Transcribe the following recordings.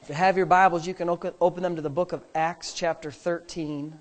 If you have your Bibles, you can open them to the book of Acts chapter 13.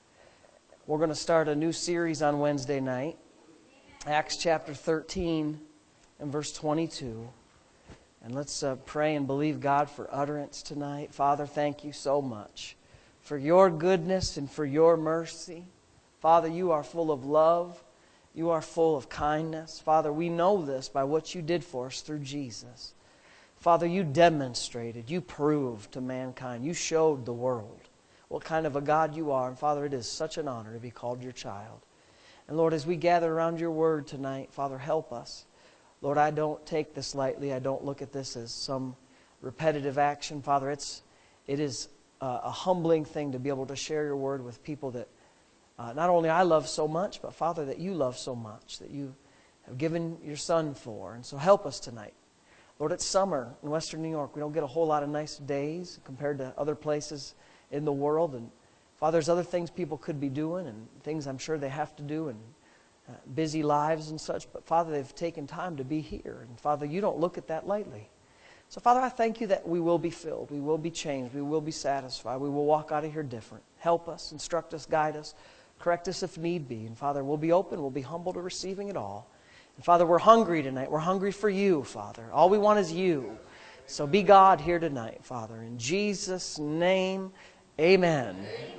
We're going to start a new series on Wednesday night. Acts chapter 13 and verse 22. And let's pray and believe God for utterance tonight. Father, thank you so much for your goodness and for your mercy. Father, you are full of love. You are full of kindness. Father, we know this by what you did for us through Jesus. Father, you demonstrated, you proved to mankind, you showed the world what kind of a God you are. And Father, it is such an honor to be called your child. And Lord, as we gather around your word tonight, Father, help us. Lord, I don't take this lightly. I don't look at this as some repetitive action. Father, it is a humbling thing to be able to share your word with people that not only I love so much, but Father, that you love so much, that you have given your Son for. And so help us tonight. Lord, it's summer in Western New York. We don't get a whole lot of nice days compared to other places in the world. And Father, there's other things people could be doing and things I'm sure they have to do and busy lives and such. But Father, they've taken time to be here. And Father, you don't look at that lightly. So Father, I thank you that we will be filled. We will be changed. We will be satisfied. We will walk out of here different. Help us, instruct us, guide us, correct us if need be. And Father, we'll be open. We'll be humble to receiving it all. And Father, we're hungry tonight. We're hungry for you, Father. All we want is you. So be God here tonight, Father. In Jesus' name, amen.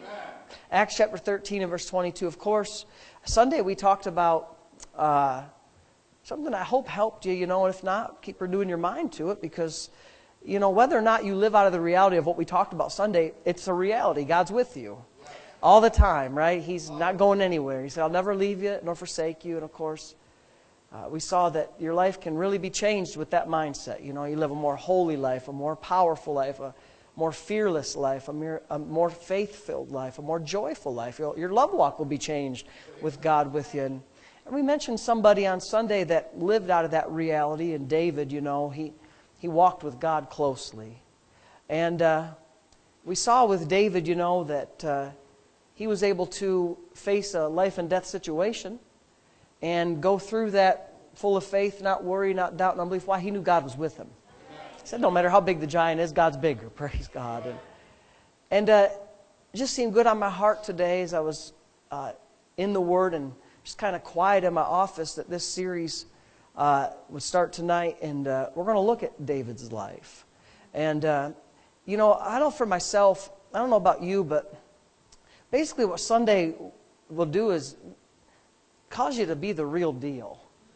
Acts chapter 13 and verse 22. Of course, Sunday we talked about something I hope helped you, and if not, keep renewing your mind to it because, whether or not you live out of the reality of what we talked about Sunday, it's a reality. God's with you all the time, right? He's not going anywhere. He said, I'll never leave you nor forsake you. And of course, we saw that your life can really be changed with that mindset. You live a more holy life, a more powerful life, a more fearless life, a more faith-filled life, a more joyful life. Your love walk will be changed with God with you. And we mentioned somebody on Sunday that lived out of that reality. And David, he walked with God closely. And we saw with David, that he was able to face a life and death situation and go through that full of faith, not worry, not doubt, not unbelief. Why? He knew God was with him. He said, no matter how big the giant is, God's bigger. Praise God. And it just seemed good on my heart today as I was in the Word and just kind of quiet in my office that this series would start tonight. And we're going to look at David's life. And, I know for myself, I don't know about you, but basically what Sunday will do is cause you to be the real deal.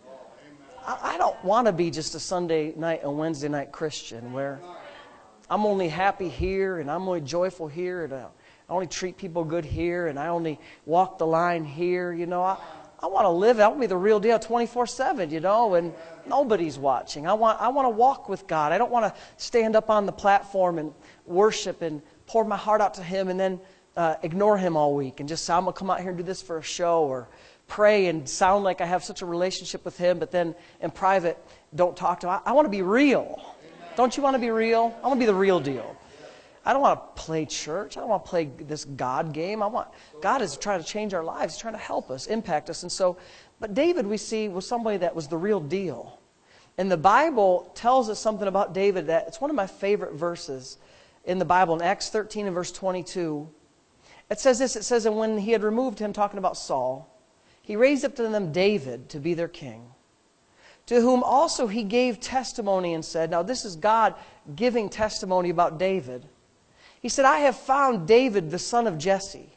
I don't want to be just a Sunday night and Wednesday night Christian where I'm only happy here and I'm only joyful here and I only treat people good here and I only walk the line here. I want to live. I want to be the real deal 24/7, and nobody's watching. I want to walk with God. I don't want to stand up on the platform and worship and pour my heart out to Him and then ignore Him all week and just say, I'm going to come out here and do this for a show or pray and sound like I have such a relationship with Him, but then in private don't talk to Him. I want to be real. Amen. Don't you want to be real? I want to be the real deal. I don't want to play church. I don't want to play this God game. God is trying to change our lives. He's trying to help us, impact us. But David, we see, was somebody that was the real deal. And the Bible tells us something about David that it's one of my favorite verses in the Bible. In Acts 13 and verse 22, it says this. It says, and when he had removed him, talking about Saul, he raised up to them David to be their king, to whom also he gave testimony and said, now this is God giving testimony about David. He said, I have found David, the son of Jesse,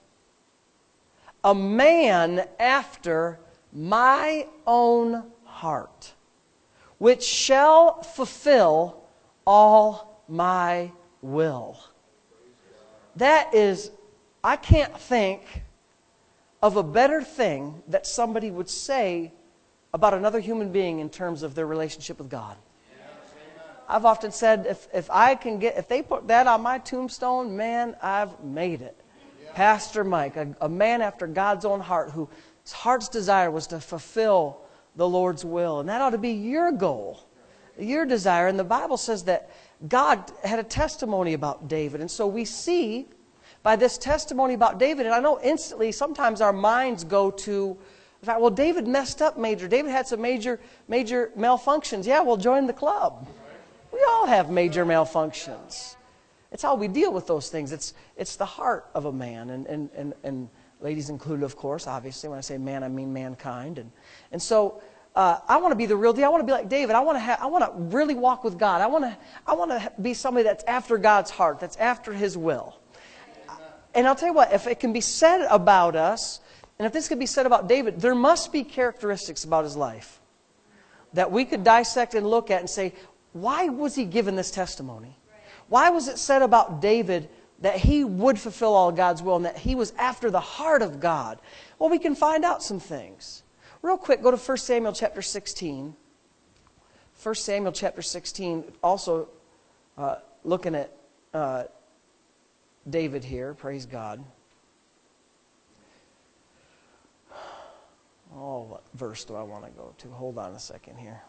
a man after my own heart, which shall fulfill all my will. That is, I can't think of a better thing that somebody would say about another human being in terms of their relationship with God. I've often said, if they put that on my tombstone, man, I've made it. Pastor Mike, a man after God's own heart, whose heart's desire was to fulfill the Lord's will. And that ought to be your goal, your desire. And the Bible says that God had a testimony about David. And so we see by this testimony about David, and I know instantly sometimes our minds go to the fact, well, David messed up major. David had some major malfunctions. Yeah, well, join the club. We all have major malfunctions. It's how we deal with those things. It's the heart of a man, and ladies included, of course, obviously. When I say man, I mean mankind. And so I want to be the real deal. I want to be like David. I want to really walk with God. I want to be somebody that's after God's heart, that's after His will. And I'll tell you what, if it can be said about us, and if this could be said about David, there must be characteristics about his life that we could dissect and look at and say, why was he given this testimony? Why was it said about David that he would fulfill all God's will and that he was after the heart of God? Well, we can find out some things. Real quick, go to 1 Samuel chapter 16. 1 Samuel chapter 16, also looking at David here, praise God. Oh, what verse do I want to go to? Hold on a second here.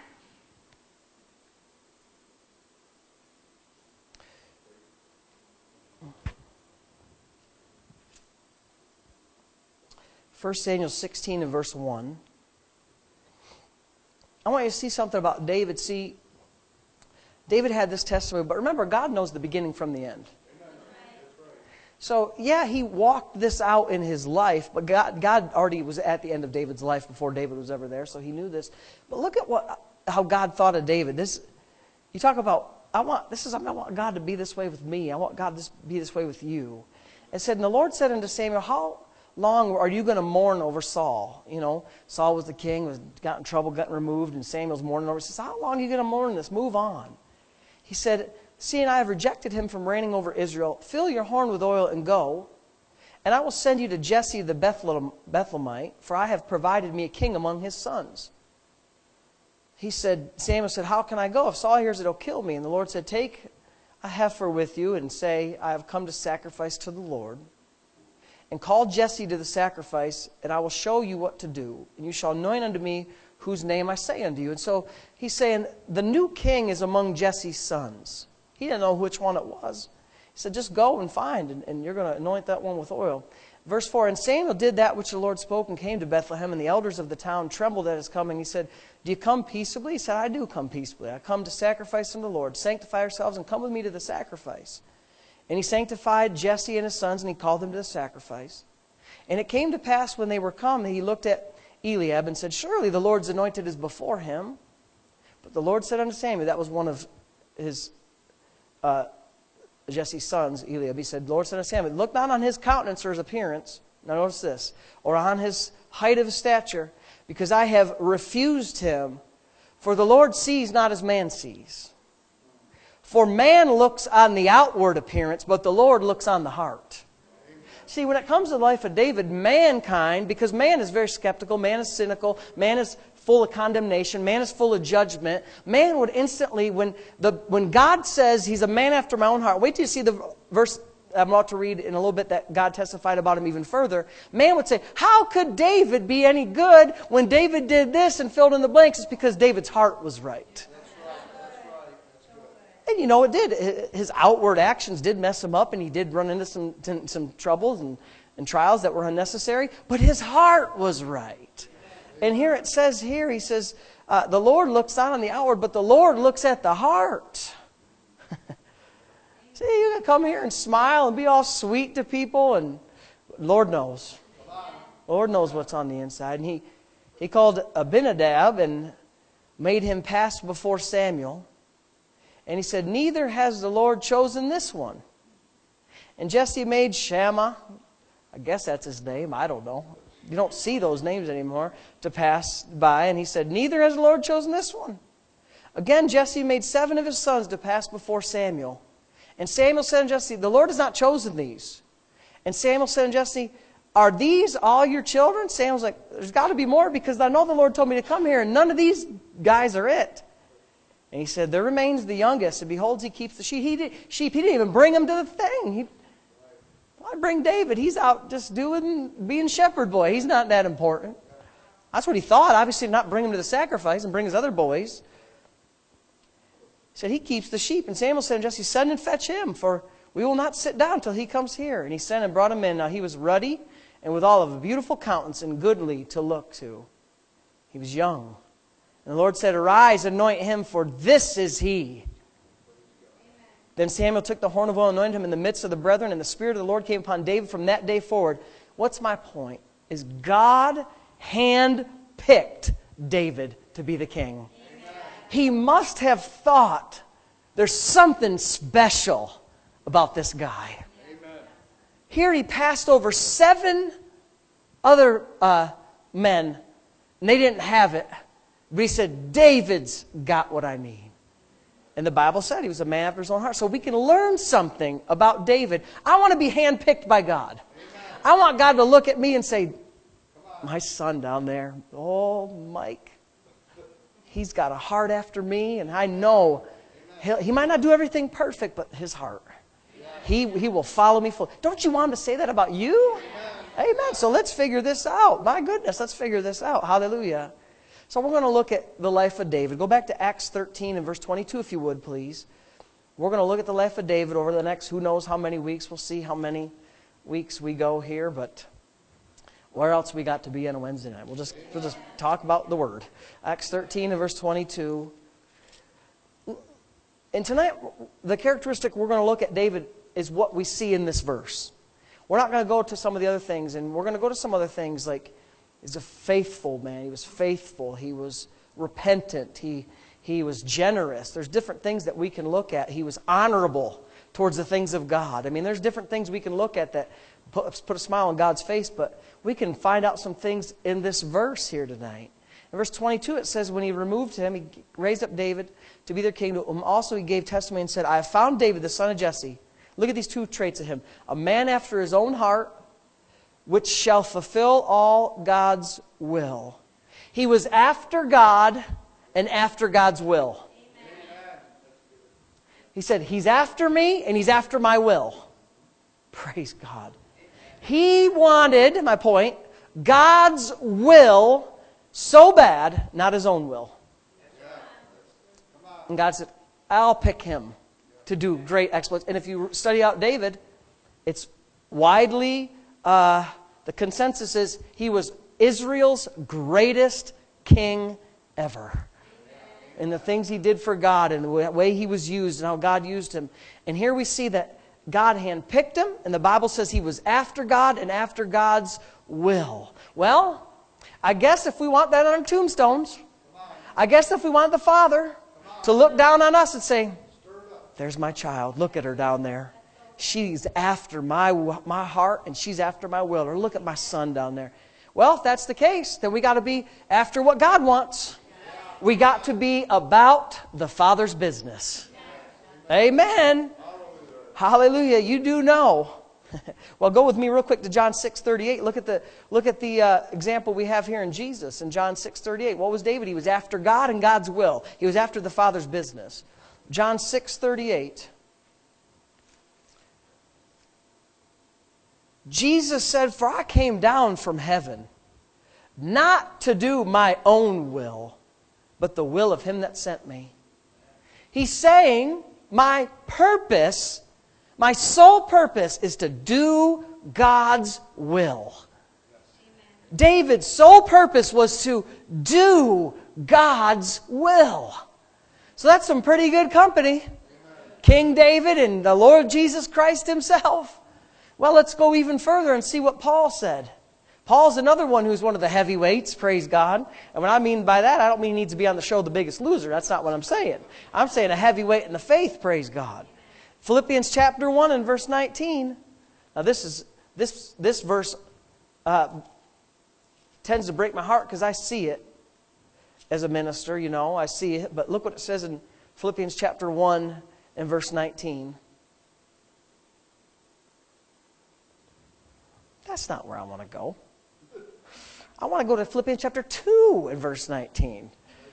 First Samuel 16 and verse 1. I want you to see something about David. See, David had this testimony, but remember, God knows the beginning from the end. So, yeah, he walked this out in his life, but God already was at the end of David's life before David was ever there, so he knew this. But look at how God thought of David. You talk about, I want God to be this way with me. I want God to be this way with you. It said, and the Lord said unto Samuel, how long are you going to mourn over Saul? You know, Saul was the king, got in trouble, got removed, and Samuel's mourning over. He says, how long are you going to mourn this? Move on. He said, seeing I have rejected him from reigning over Israel, fill your horn with oil and go, and I will send you to Jesse the Bethlehemite, for I have provided me a king among his sons. Samuel said, how can I go? If Saul hears it, he'll kill me. And the Lord said, take a heifer with you and say, I have come to sacrifice to the Lord. And call Jesse to the sacrifice, and I will show you what to do. And you shall anoint unto me whose name I say unto you. And so he's saying, the new king is among Jesse's sons. He didn't know which one it was. He said, just go and find, and you're going to anoint that one with oil. Verse 4, and Samuel did that which the Lord spoke and came to Bethlehem, and the elders of the town trembled at his coming. He said, do you come peaceably? He said, I do come peaceably. I come to sacrifice unto the Lord. Sanctify yourselves and come with me to the sacrifice. And he sanctified Jesse and his sons, and he called them to the sacrifice. And it came to pass when they were come that he looked at Eliab and said, surely the Lord's anointed is before him. But the Lord said unto Samuel, that was one of his Jesse's sons, Eliab. He said, the Lord said unto Samuel, look not on his countenance or his appearance, now notice this, or on his height of his stature, because I have refused him. For the Lord sees not as man sees. For man looks on the outward appearance, but the Lord looks on the heart. See, when it comes to the life of David, mankind, because man is very skeptical, man is cynical, man is full of condemnation, man is full of judgment, man would instantly, when God says he's a man after my own heart, wait till you see the verse I'm about to read in a little bit that God testified about him even further. Man would say, how could David be any good when David did this and filled in the blanks? It's because David's heart was right. And you know, it did. His outward actions did mess him up, and he did run into some troubles and trials that were unnecessary. But his heart was right. And here it says, he says, the Lord looks not on the outward, but the Lord looks at the heart. See, you can come here and smile and be all sweet to people, and Lord knows. Lord knows what's on the inside. And he called Abinadab and made him pass before Samuel. And he said, neither has the Lord chosen this one. And Jesse made Shammah, I guess that's his name, I don't know. You don't see those names anymore, to pass by. And he said, neither has the Lord chosen this one. Again, Jesse made 7 of his sons to pass before Samuel. And Samuel said unto Jesse, the Lord has not chosen these. And Samuel said unto Jesse, are these all your children? Samuel's like, there's got to be more, because I know the Lord told me to come here, and none of these guys are it. And he said, there remains the youngest, and behold, he keeps the sheep. He didn't even bring him to the thing. Why bring David? He's out just being shepherd boy. He's not that important. That's what he thought. Obviously, not bring him to the sacrifice and bring his other boys. He said, he keeps the sheep. And Samuel said to Jesse, send and fetch him, for we will not sit down till he comes here. And he sent and brought him in. Now he was ruddy and with all of a beautiful countenance and goodly to look to. He was young. And the Lord said, arise, anoint him, for this is he. Then Samuel took the horn of oil and anointed him in the midst of the brethren, and the Spirit of the Lord came upon David from that day forward. What's my point? Is God hand-picked David to be the king. Amen. He must have thought there's something special about this guy. Amen. Here he passed over 7 other men, and they didn't have it. But he said, David's got what I need. And the Bible said he was a man after his own heart. So we can learn something about David. I want to be handpicked by God. Amen. I want God to look at me and say, my son down there, oh, Mike, he's got a heart after me, and I know he might not do everything perfect, but his heart. He will follow me full. Don't you want him to say that about you? Amen. So let's figure this out. My goodness, let's figure this out. Hallelujah. So we're going to look at the life of David. Go back to Acts 13 and verse 22, if you would, please. We're going to look at the life of David over the next who knows how many weeks. We'll see how many weeks we go here, but where else we got to be on a Wednesday night? We'll just talk about the Word. Acts 13 and verse 22. And tonight, the characteristic we're going to look at David is what we see in this verse. We're not going to go to some of the other things, and we're going to go to some other things like he's a faithful man. He was faithful. He was repentant. He was generous. There's different things that we can look at. He was honorable towards the things of God. I mean, there's different things we can look at that put a smile on God's face, but we can find out some things in this verse here tonight. In verse 22, it says, when he removed him, he raised up David to be their king, to whom also he gave testimony and said, I have found David, the son of Jesse. Look at these 2 traits of him. A man after his own heart, which shall fulfill all God's will. He was after God and after God's will. Amen. He said, he's after me and he's after my will. Praise God. He wanted, my point, God's will so bad, not his own will. And God said, I'll pick him to do great exploits. And if you study out David, it's widely, the consensus is he was Israel's greatest king ever. And the things he did for God and the way he was used and how God used him. And here we see that God handpicked him, and the Bible says he was after God and after God's will. Well, I guess if we want that on our tombstones, I guess if we want the Father to look down on us and say, there's my child, look at her down there. She's after my heart and she's after my will. Or look at my son down there. Well, if that's the case, then we got to be after what God wants. We got to be about the Father's business. Amen. Hallelujah. You do know. Well, go with me real quick to John 6:38. Look at the example we have here in Jesus in John 6:38. What was David? He was after God and God's will. He was after the Father's business. John 6:38. Jesus said, for I came down from heaven, not to do my own will, but the will of him that sent me. He's saying, my purpose, my sole purpose is to do God's will. Amen. David's sole purpose was to do God's will. So that's some pretty good company. Amen. King David and the Lord Jesus Christ himself. Well, let's go even further and see what Paul said. Paul's another one who's one of the heavyweights, praise God. And what I mean by that, I don't mean he needs to be on the show The Biggest Loser. That's not what I'm saying. I'm saying a heavyweight in the faith, praise God. Philippians chapter 1 and verse 19. Now this verse tends to break my heart because I see it as a minister, you know, I see it. But look what it says in Philippians chapter 1 and verse 19. That's not where I want to go. I want to go to Philippians chapter 2 and verse 19.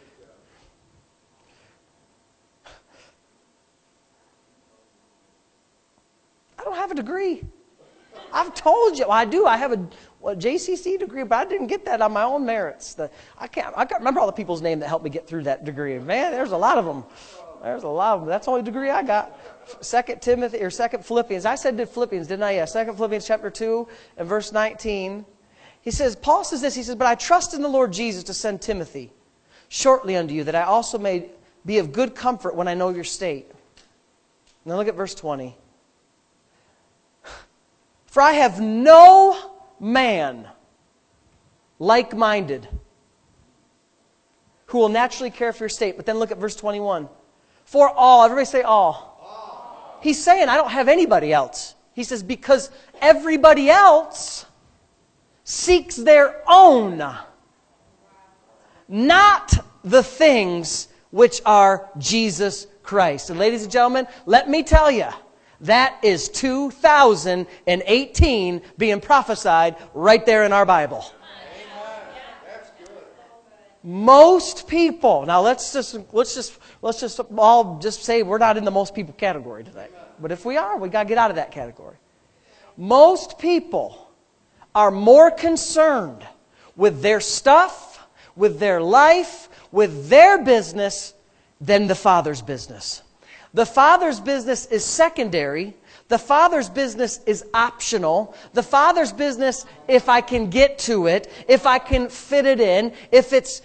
I don't have a degree. I've told you, I do. I have a JCC degree, but I didn't get that on my own merits. I can't remember all the people's names that helped me get through that degree. Man, there's a lot of them. There's a lot of them. That's the only degree I got. 2 Philippians. I said Philippians, didn't I? Yeah. 2 Philippians chapter 2 and verse 19. Paul says this. He says, but I trust in the Lord Jesus to send Timothy shortly unto you, that I also may be of good comfort when I know your state. Now look at verse 20. For I have no man like-minded who will naturally care for your state. But then look at verse 21. For all, everybody say all. He's saying, I don't have anybody else. He says, because everybody else seeks their own, not the things which are Jesus Christ. And ladies and gentlemen, let me tell you, that is 2018 being prophesied right there in our Bible. Most people, now let's just all just say we're not in the most people category today. But if we are, we got to get out of that category. Most people are more concerned with their stuff, with their life, with their business than the Father's business. The Father's business is secondary. The Father's business is optional. The Father's business, if I can get to it, if I can fit it in, if it's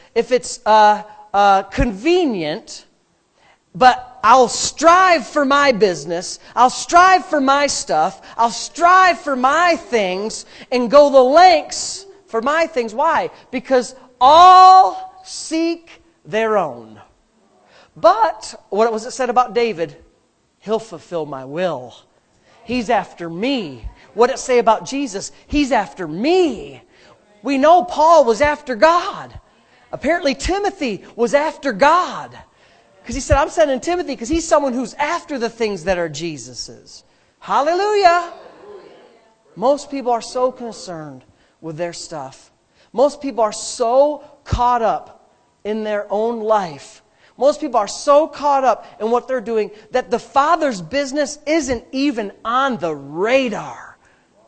convenient, but I'll strive for my business, I'll strive for my stuff, I'll strive for my things, and go the lengths for my things. Why? Because all seek their own. But, what was it said about David? He'll fulfill my will. He's after me. What did it say about Jesus? He's after me. We know Paul was after God. Apparently Timothy was after God. Because he said, I'm sending Timothy because he's someone who's after the things that are Jesus's. Hallelujah. Most people are so concerned with their stuff. Most people are so caught up in their own life. Most people are so caught up in what they're doing that the Father's business isn't even on the radar.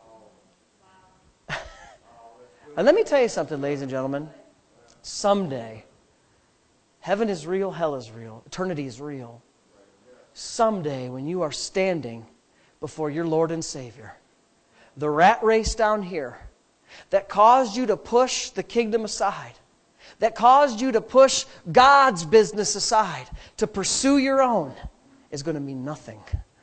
And let me tell you something, ladies and gentlemen. Someday, heaven is real, hell is real, eternity is real. Someday, when you are standing before your Lord and Savior, the rat race down here that caused you to push the kingdom aside, that caused you to push God's business aside, to pursue your own, is going to mean nothing.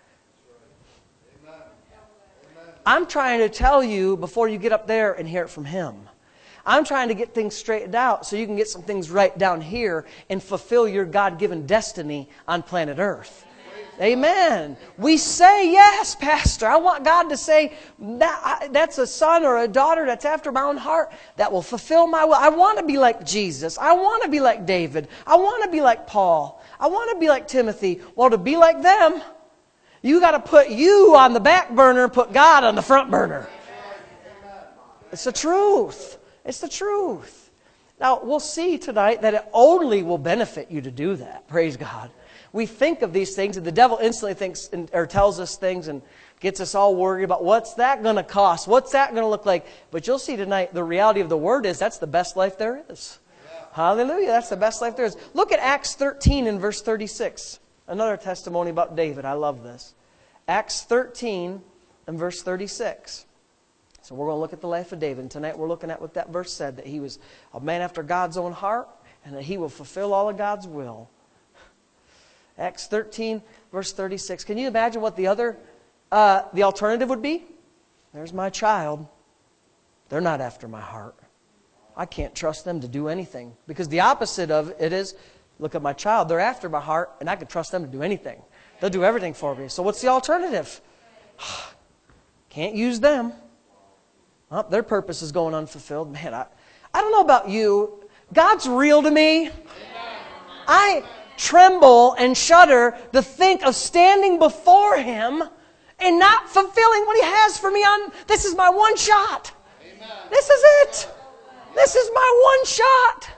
I'm trying to tell you before you get up there and hear it from Him. I'm trying to get things straightened out so you can get some things right down here and fulfill your God-given destiny on planet Earth. Amen. We say, yes, Pastor, I want God to say, that's a son or a daughter that's after my own heart that will fulfill my will. I want to be like Jesus. I want to be like David. I want to be like Paul. I want to be like Timothy. Well, to be like them, you got to put you on the back burner and put God on the front burner. It's the truth. It's the truth. Now, we'll see tonight that it only will benefit you to do that. Praise God. We think of these things, and the devil instantly thinks or tells us things and gets us all worried about what's that going to cost? What's that going to look like? But you'll see tonight the reality of the Word is that's the best life there is. Yeah. Hallelujah. That's the best life there is. Look at Acts 13 and verse 36. Another testimony about David. I love this. Acts 13 and verse 36. So we're going to look at the life of David. And tonight we're looking at what that verse said, that he was a man after God's own heart and that he will fulfill all of God's will. Acts 13, verse 36. Can you imagine what the alternative would be? There's my child. They're not after my heart. I can't trust them to do anything. Because the opposite of it is, look at my child. They're after my heart, and I can trust them to do anything. They'll do everything for me. So what's the alternative? Can't use them. Oh, their purpose is going unfulfilled. Man, I don't know about you. God's real to me. I tremble and shudder to think of standing before Him and not fulfilling what He has for me on, this is my one shot. Amen. This is it. This is my one shot.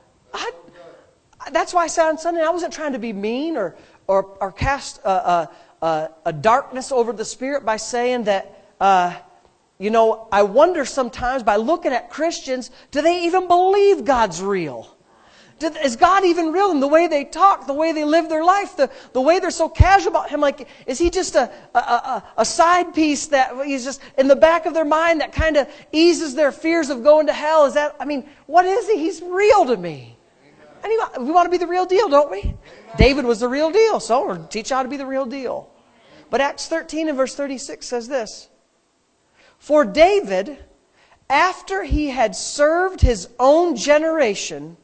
That's why I said on Sunday, I wasn't trying to be mean or cast a darkness over the Spirit by saying that, I wonder sometimes by looking at Christians, do they even believe God's real? Is God even real in the way they talk, the way they live their life, the way they're so casual about Him? Like, is He just a side piece that He's just in the back of their mind that kind of eases their fears of going to hell? What is He? He's real to me. And we want to be the real deal, don't we? David was the real deal, so we'll teach you how to be the real deal. But Acts 13 and verse 36 says this. For David, after he had served his own generation,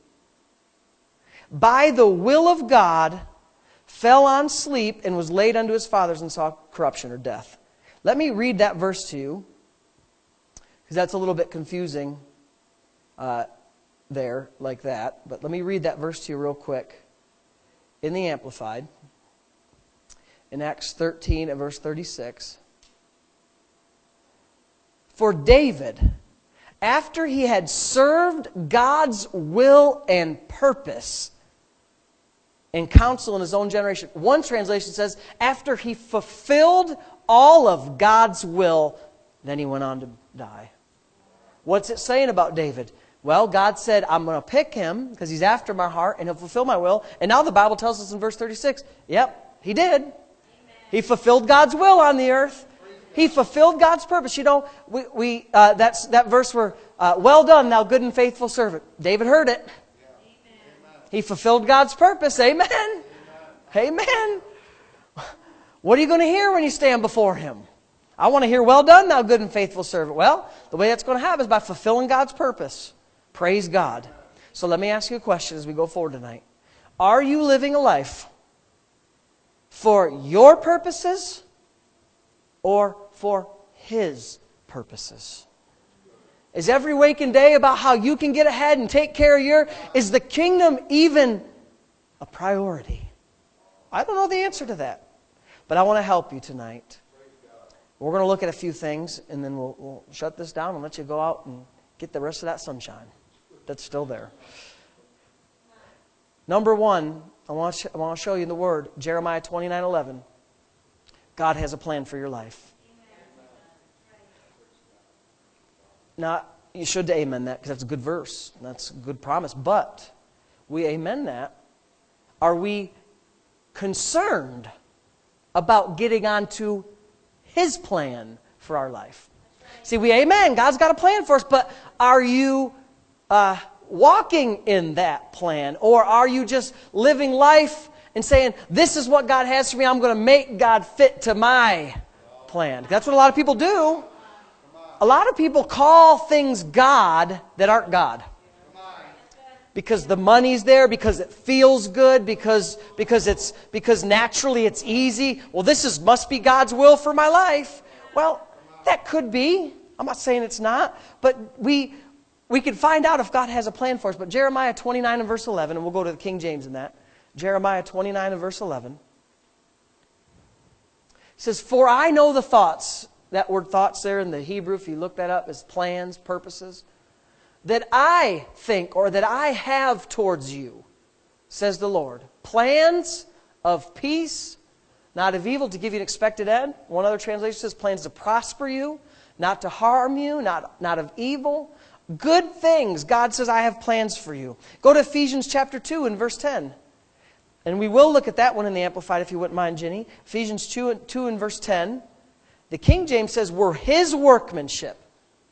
by the will of God, fell on sleep and was laid unto his fathers and saw corruption or death. Let me read that verse to you, because that's a little bit confusing there, like that. But let me read that verse to you real quick in the Amplified. In Acts 13 and verse 36. For David, after he had served God's will and purpose and counsel in his own generation. One translation says, after he fulfilled all of God's will, then he went on to die. What's it saying about David? Well, God said, I'm going to pick him because he's after my heart and he'll fulfill my will. And now the Bible tells us in verse 36, yep, he did. Amen. He fulfilled God's will on the earth. He fulfilled God's purpose. You know, that's that verse where, well done, thou good and faithful servant. David heard it. He fulfilled God's purpose. Amen. Amen. What are you going to hear when you stand before Him? I want to hear, well done, thou good and faithful servant. Well, the way that's going to happen is by fulfilling God's purpose. Praise God. So let me ask you a question as we go forward tonight. Are you living a life for your purposes or for His purposes? Is every waking day about how you can get ahead and take care of your... Is the kingdom even a priority? I don't know the answer to that. But I want to help you tonight. We're going to look at a few things, and then we'll shut this down and let you go out and get the rest of that sunshine that's still there. Number one, I want to show you in the Word, Jeremiah 29:11. God has a plan for your life. Now, you should amen that because that's a good verse. That's a good promise. But we amen that. Are we concerned about getting onto His plan for our life? See, we amen. God's got a plan for us. But are you walking in that plan? Or are you just living life and saying, this is what God has for me. I'm going to make God fit to my plan. That's what a lot of people do. A lot of people call things God that aren't God. Because the money's there, because it feels good, because naturally it's easy. Well, must be God's will for my life. Well, that could be. I'm not saying it's not. But we can find out if God has a plan for us. But Jeremiah 29 and verse 11, and we'll go to the King James in that. Jeremiah 29 and verse 11. It says, for I know the thoughts... That word thoughts there in the Hebrew, if you look that up, is plans, purposes. That I think or that I have towards you, says the Lord. Plans of peace, not of evil, to give you an expected end. One other translation says plans to prosper you, not to harm you, not of evil. Good things. God says, I have plans for you. Go to Ephesians chapter 2 and verse 10. And we will look at that one in the Amplified if you wouldn't mind, Jenny. Ephesians 2 and verse 10. The King James says we're His workmanship.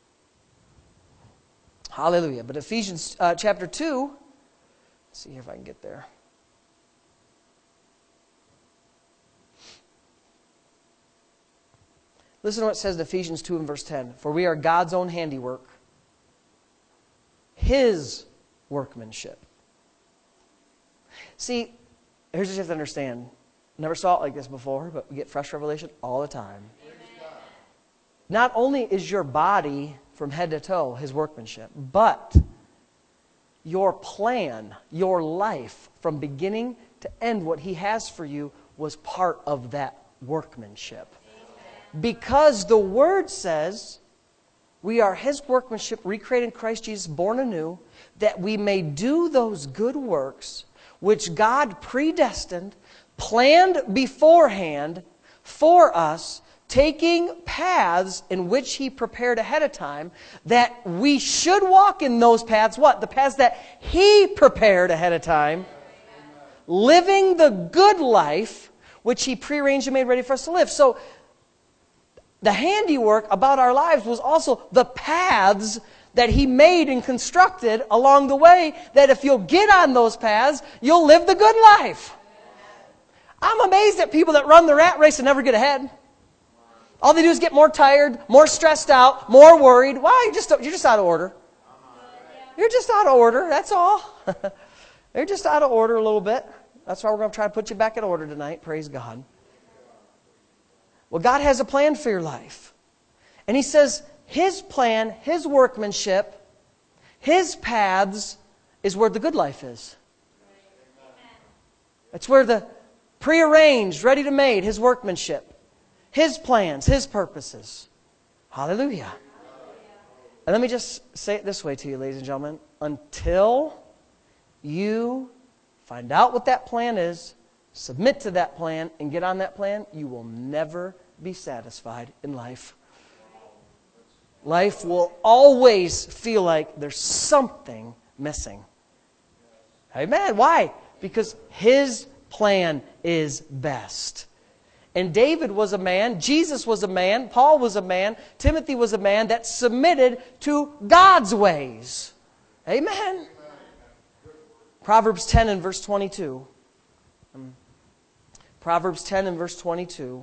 Hallelujah. But Ephesians chapter 2, let's see here if I can get there. Listen to what it says in Ephesians 2 and verse 10. For we are God's own handiwork, His workmanship. See, here's what you have to understand. Never saw it like this before, but we get fresh revelation all the time. Not only is your body from head to toe His workmanship, but your plan, your life from beginning to end, what He has for you was part of that workmanship. Because the Word says we are His workmanship, recreated in Christ Jesus, born anew, that we may do those good works which God predestined, planned beforehand for us, taking paths in which He prepared ahead of time, that we should walk in those paths. What? The paths that He prepared ahead of time. Living the good life which He prearranged and made ready for us to live. So, the handiwork about our lives was also the paths that He made and constructed along the way, that if you'll get on those paths, you'll live the good life. I'm amazed at people that run the rat race and never get ahead. All they do is get more tired, more stressed out, more worried. Why? You're just out of order. You're just out of order, that's all. You're just out of order a little bit. That's why we're going to try to put you back in order tonight. Praise God. Well, God has a plan for your life. And He says His plan, His workmanship, His paths is where the good life is. It's where the prearranged, ready to made, His workmanship, His plans, His purposes. Hallelujah. And let me just say it this way to you, ladies and gentlemen. Until you find out what that plan is, submit to that plan, and get on that plan, you will never be satisfied in life. Life will always feel like there's something missing. Amen. Why? Because His plan is best. And David was a man, Jesus was a man, Paul was a man, Timothy was a man that submitted to God's ways. Amen. Proverbs 10 and verse 22. Proverbs 10 and verse 22.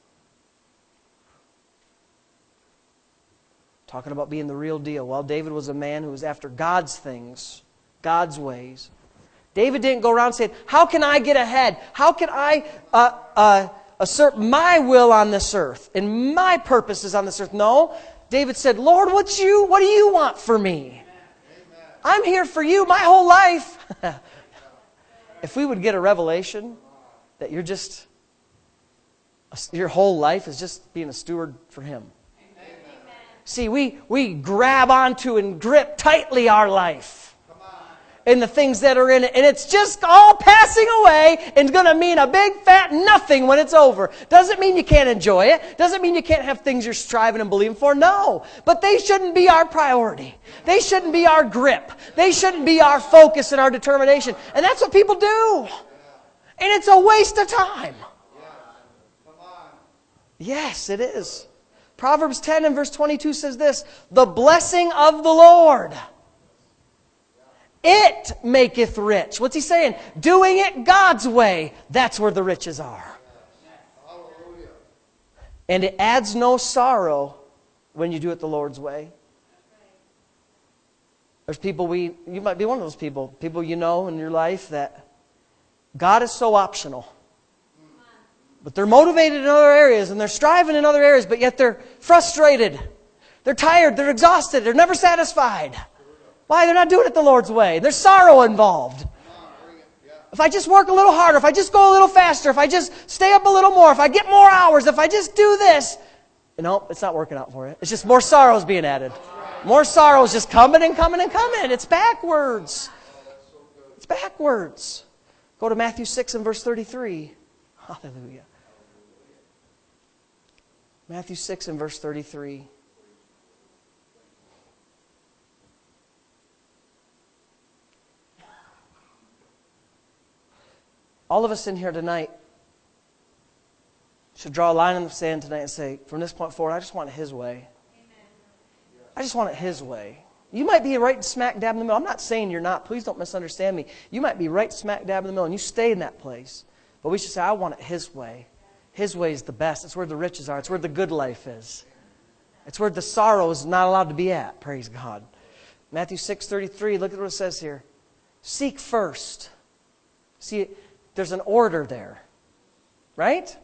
Talking about being the real deal. Well, David was a man who was after God's things, God's ways. David didn't go around saying, how can I get ahead? How can I assert my will on this earth and my purposes on this earth? No. David said, Lord, what do you want for me? I'm here for you my whole life. If we would get a revelation that your whole life is just being a steward for Him. See, we grab onto and grip tightly our life and the things that are in it, and it's just all passing away and going to mean a big fat nothing when it's over. Doesn't mean you can't enjoy it. Doesn't mean you can't have things you're striving and believing for. No, but they shouldn't be our priority. They shouldn't be our grip. They shouldn't be our focus and our determination. And that's what people do. And it's a waste of time. Yes, it is. Proverbs 10 and verse 22 says this, the blessing of the Lord, it maketh rich. What's he saying? Doing it God's way, that's where the riches are. And it adds no sorrow when you do it the Lord's way. There's people you might be one of those people you know in your life that God is so optional. But they're motivated in other areas and they're striving in other areas, but yet they're frustrated. They're tired. They're exhausted. They're never satisfied. Why? They're not doing it the Lord's way. There's sorrow involved. If I just work a little harder, if I just go a little faster, if I just stay up a little more, if I get more hours, if I just do this. No, it's not working out for you. It's just more sorrows being added. More sorrows just coming and coming and coming. It's backwards. It's backwards. Go to Matthew 6 and verse 33. Hallelujah. Matthew 6 and verse 33. All of us in here tonight should draw a line in the sand tonight and say, from this point forward, I just want it His way. I just want it His way. You might be right smack dab in the middle. I'm not saying you're not. Please don't misunderstand me. You might be right smack dab in the middle and you stay in that place. But we should say, I want it His way. His way is the best. It's where the riches are. It's where the good life is. It's where the sorrow is not allowed to be at. Praise God. Matthew 6:33, look at what it says here. Seek first. See, there's an order there. Right?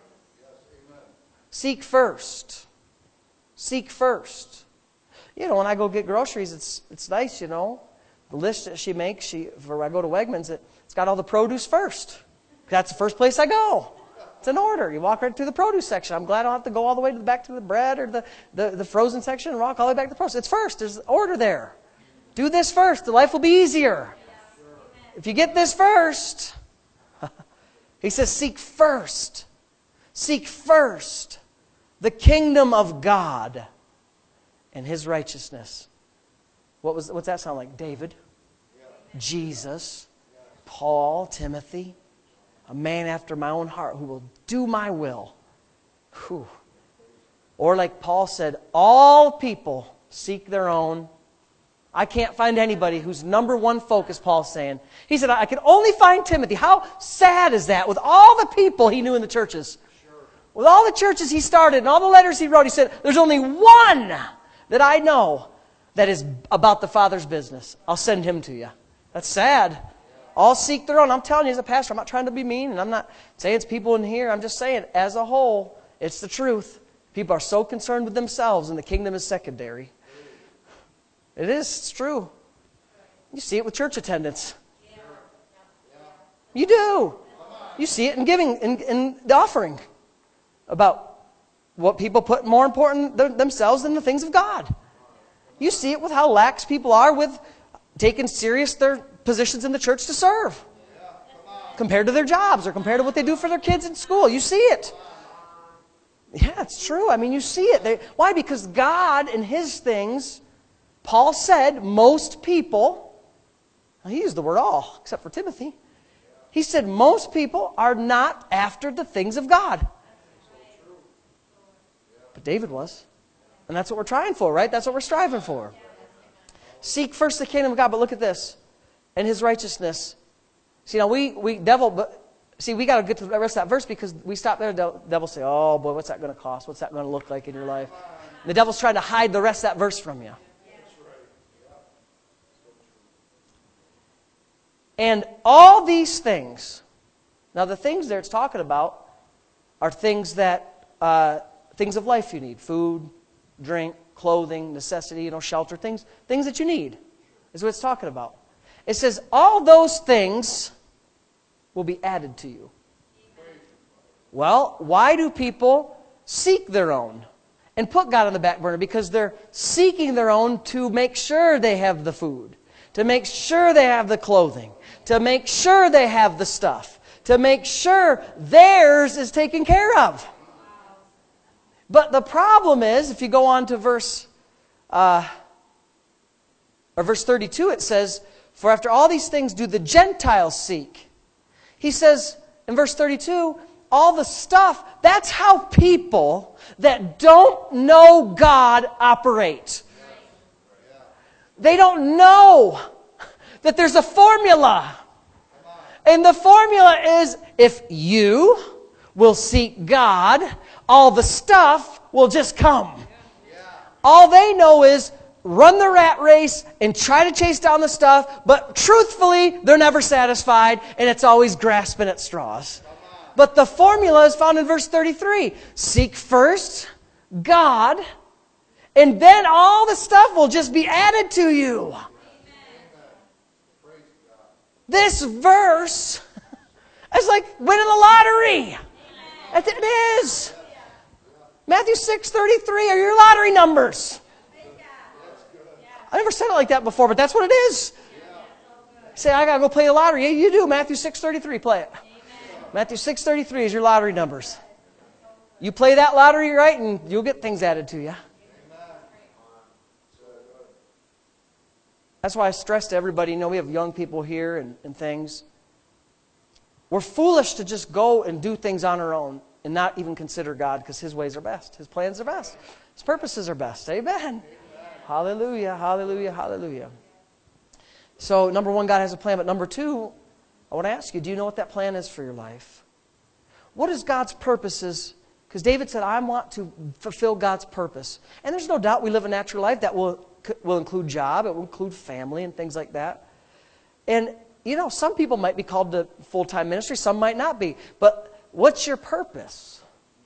Seek first. Seek first. You know, when I go get groceries, it's nice, you know. The list that she makes, when I go to Wegmans, it's got all the produce first. That's the first place I go. It's an order. You walk right through the produce section. I'm glad I don't have to go all the way back to the bread or the frozen section and walk all the way back to the produce. It's first. There's order there. Do this first. The life will be easier. If you get this first, he says, seek first. Seek first the kingdom of God and His righteousness. What's that sound like? David, Jesus, Paul, Timothy. A man after my own heart who will do my will. Whew. Or like Paul said, all people seek their own. I can't find anybody whose number one focus, Paul's saying. He said, I can only find Timothy. How sad is that with all the people he knew in the churches? With all the churches he started and all the letters he wrote, he said, there's only one that I know that is about the Father's business. I'll send him to you. That's sad. All seek their own. I'm telling you as a pastor, I'm not trying to be mean, and I'm not saying it's people in here. I'm just saying, as a whole, it's the truth. People are so concerned with themselves, and the kingdom is secondary. It is. It's true. You see it with church attendance. You do. You see it in giving, in the offering. About what people put more important themselves than the things of God. You see it with how lax people are with taking serious their positions in the church to serve. Compared to their jobs or compared to what they do for their kids in school. You see it. Yeah, it's true. I mean, you see it. Why? Because God and His things, Paul said, most people, he used the word all, except for Timothy. He said most people are not after the things of God. But David was. And that's what we're trying for, right? That's what we're striving for. Seek first the kingdom of God, but look at this. And His righteousness. See, now we got to get to the rest of that verse because we stop there and the devil say, oh boy, what's that going to cost? What's that going to look like in your life? And the devil's trying to hide the rest of that verse from you. And all these things, now the things there it's talking about are things that, things of life you need. Food, drink, clothing, necessity, shelter, things that you need is what it's talking about. It says all those things will be added to you. Well, why do people seek their own and put God on the back burner? Because they're seeking their own to make sure they have the food, to make sure they have the clothing, to make sure they have the stuff, to make sure theirs is taken care of. But the problem is, if you go on to verse 32, it says, for after all these things do the Gentiles seek. He says in verse 32, all the stuff, that's how people that don't know God operate. They don't know that there's a formula. And the formula is, if you will seek God, all the stuff will just come. All they know is run the rat race and try to chase down the stuff, but truthfully, they're never satisfied, and it's always grasping at straws. But the formula is found in verse 33. Seek first God, and then all the stuff will just be added to you. This verse is like winning the lottery. It is. Matthew 6:33 are your lottery numbers. I never said it like that before, but that's what it is. Say, I got to go play the lottery. Yeah, you do. Matthew 6:33, play it. Matthew 6:33 is your lottery numbers. You play that lottery right and you'll get things added to you. That's why I stress to everybody, we have young people here and things. We're foolish to just go and do things on our own and not even consider God because His ways are best. His plans are best. His purposes are best. Amen. Hallelujah, hallelujah, hallelujah. So, number one, God has a plan. But number two, I want to ask you, do you know what that plan is for your life? What is God's purposes? Because David said, I want to fulfill God's purpose. And there's no doubt we live a natural life that will include job, it will include family and things like that. And, some people might be called to full-time ministry, some might not be. But what's your purpose?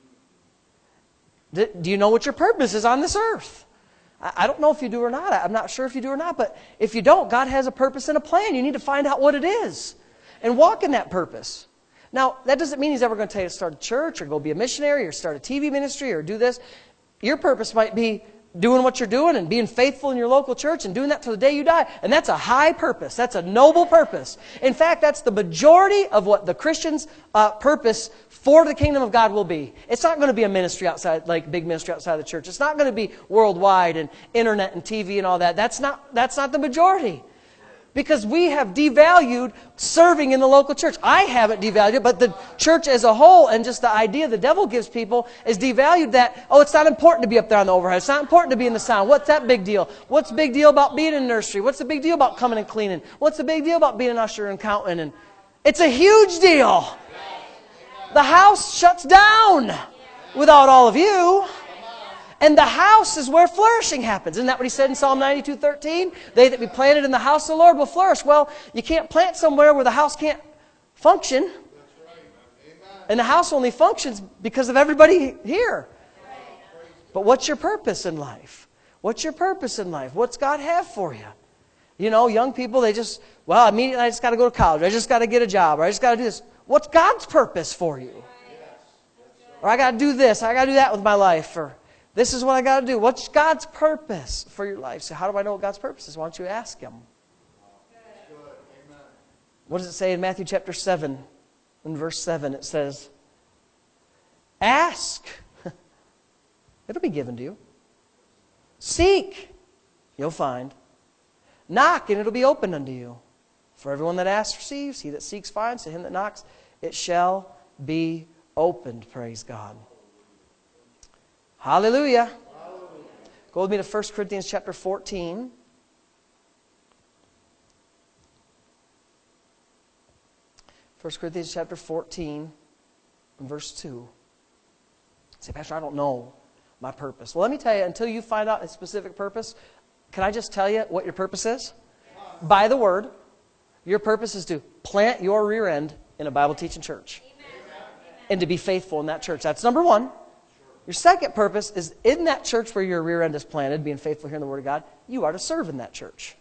Do you know what your purpose is on this earth? I don't know if you do or not. I'm not sure if you do or not. But if you don't, God has a purpose and a plan. You need to find out what it is and walk in that purpose. Now, that doesn't mean He's ever going to tell you to start a church or go be a missionary or start a TV ministry or do this. Your purpose might be doing what you're doing and being faithful in your local church and doing that till the day you die. And that's a high purpose. That's a noble purpose. In fact, that's the majority of what the Christian's purpose for the kingdom of God will be. It's not going to be a ministry outside, like big ministry outside the church. It's not going to be worldwide and internet and TV and all that. That's not the majority. Because we have devalued serving in the local church. I haven't devalued it, but the church as a whole and just the idea the devil gives people is devalued that, oh, it's not important to be up there on the overhead. It's not important to be in the sound. What's that big deal? What's the big deal about being in nursery? What's the big deal about coming and cleaning? What's the big deal about being an usher and counting? And it's a huge deal. The house shuts down without all of you. And the house is where flourishing happens. Isn't that what he said in Psalm 92:13? They that be planted in the house of the Lord will flourish. Well, you can't plant somewhere where the house can't function. And the house only functions because of everybody here. But what's your purpose in life? What's your purpose in life? What's God have for you? You know, young people, they just, well, immediately I just got to go to college. I just got to get a job. Or I just got to do this. What's God's purpose for you? Or I got to do this. I got to do that with my life. Or this is what I got to do. What's God's purpose for your life? So how do I know what God's purpose is? Why don't you ask Him? What does it say in Matthew chapter 7? In verse 7 it says, ask, it'll be given to you. Seek, you'll find. Knock, and it'll be opened unto you. For everyone that asks receives, he that seeks finds, to him that knocks it shall be opened. Praise God. Hallelujah. Go with me to 1 Corinthians chapter 14. 1 Corinthians chapter 14 and verse 2. Say, Pastor, I don't know my purpose. Well, let me tell you, until you find out a specific purpose, can I just tell you what your purpose is? By the Word, your purpose is to plant your rear end in a Bible teaching church. And to be faithful in that church. That's number one. Your second purpose is in that church where your rear end is planted, being faithful here in the Word of God, you are to serve in that church.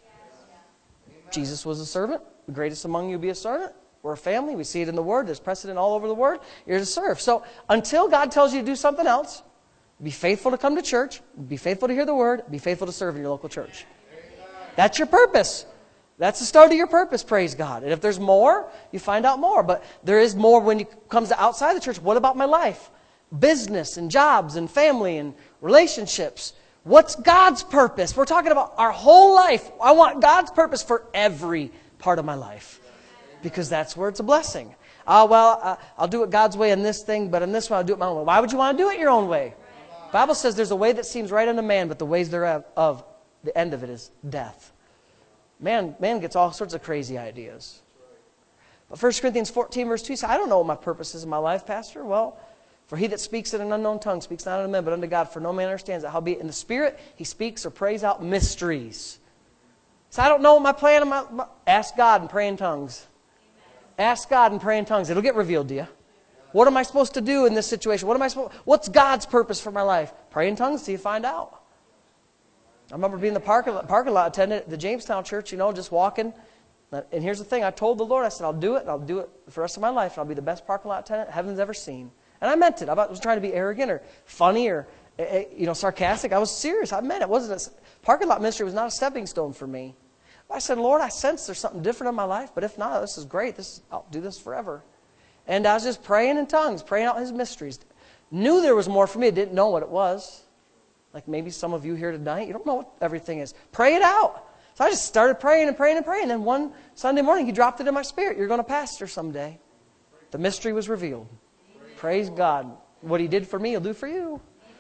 Jesus was a servant. The greatest among you be a servant. We're a family. We see it in the Word. There's precedent all over the Word. You're to serve. So until God tells you to do something else, be faithful to come to church. Be faithful to hear the Word. Be faithful to serve in your local church. That's your purpose. That's the start of your purpose, praise God. And if there's more, you find out more. But there is more when it comes to outside the church. What about my life? Business and jobs and family and relationships. What's God's purpose? We're talking about our whole life. I want God's purpose for every part of my life. Because that's where it's a blessing. I'll do it God's way in this thing, but in this one I'll do it my own way. Why would you want to do it your own way? The Bible says there's a way that seems right unto man, but the ways thereof, of the end of it is death. Man gets all sorts of crazy ideas. But 1 Corinthians 14 verse 2 says, I don't know what my purpose is in my life, Pastor. Well, for he that speaks in an unknown tongue speaks not unto men, but unto God, for no man understands it. Howbeit in the Spirit he speaks or prays out mysteries. So I don't know what my plan is. Ask God and pray in tongues. Ask God and pray in tongues. It'll get revealed to you. What am I supposed to do in this situation? What's God's purpose for my life? Pray in tongues till you find out. I remember being the parking lot attendant at the Jamestown church, just walking. And here's the thing. I told the Lord, I said, I'll do it. And I'll do it for the rest of my life. And I'll be the best parking lot attendant heaven's ever seen. And I meant it. I was trying to be arrogant or funny or sarcastic. I was serious. I meant it. Parking lot ministry was not a stepping stone for me. I said, Lord, I sense there's something different in my life. But if not, this is great. I'll do this forever. And I was just praying in tongues, praying out His mysteries. Knew there was more for me. Didn't know what it was. Like maybe some of you here tonight, you don't know what everything is. Pray it out. So I just started praying and praying and praying. And then one Sunday morning, He dropped it in my spirit. You're going to pastor someday. The mystery was revealed. Praise God. What He did for me, He'll do for you.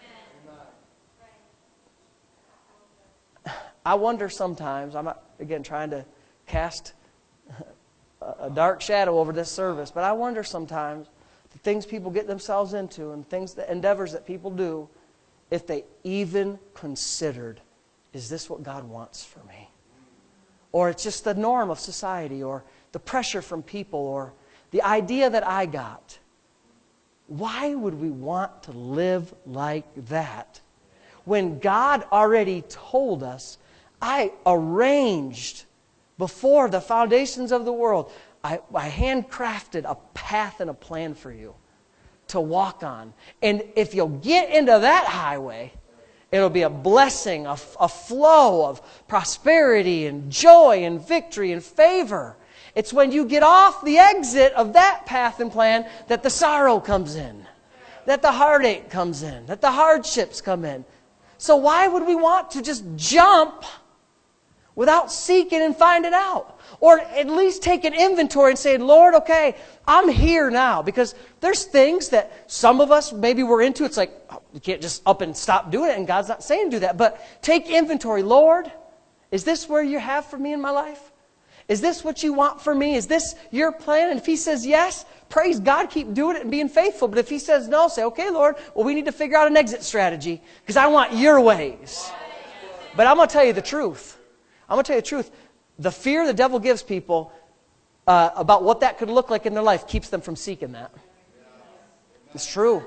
I wonder sometimes, I'm not, again, trying to cast a dark shadow over this service, but I wonder sometimes the things people get themselves into and the endeavors that people do, if they even considered, is this what God wants for me? Or it's just the norm of society, or the pressure from people, or the idea that I got. Why would we want to live like that when God already told us, I arranged before the foundations of the world, I handcrafted a path and a plan for you to walk on. And if you'll get into that highway, it'll be a blessing, a flow of prosperity and joy and victory and favor. It's when you get off the exit of that path and plan that the sorrow comes in, that the heartache comes in, that the hardships come in. So why would we want to just jump without seeking and finding out. Or at least take an inventory and say, Lord, okay, I'm here now. Because there's things that some of us maybe we're into. It's like, you can't just up and stop doing it, and God's not saying do that. But take inventory. Lord, is this where you have for me in my life? Is this what you want for me? Is this your plan? And if He says yes, praise God, keep doing it and being faithful. But if He says no, say, okay, Lord, well, we need to figure out an exit strategy because I want your ways. But I'm going to tell you the truth. I'm going to tell you the truth. The fear the devil gives people about what that could look like in their life keeps them from seeking that. It's true.